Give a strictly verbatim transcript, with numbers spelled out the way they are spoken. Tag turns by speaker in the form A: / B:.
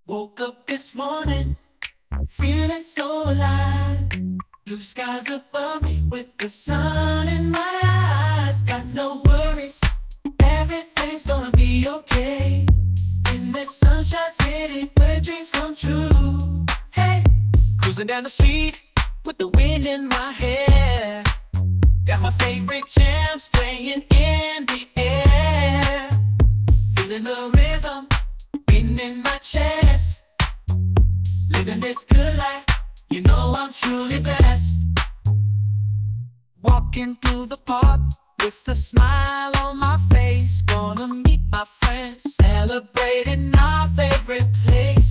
A: Woke up this morning, feeling so alive. Blue skies above me with the sun in my eyes. Got no worries, everything's gonna be okay. In this sunshine city where dreams come true. Hey, cruising down the street with the wind in my hair. Got my favorite jams playing in the air. Feeling the rhythm beating in my chest. Living this good life, you know I'm truly blessed. Walking through the park with a smile on my face. Gonna meet my friends, celebrating our favorite place.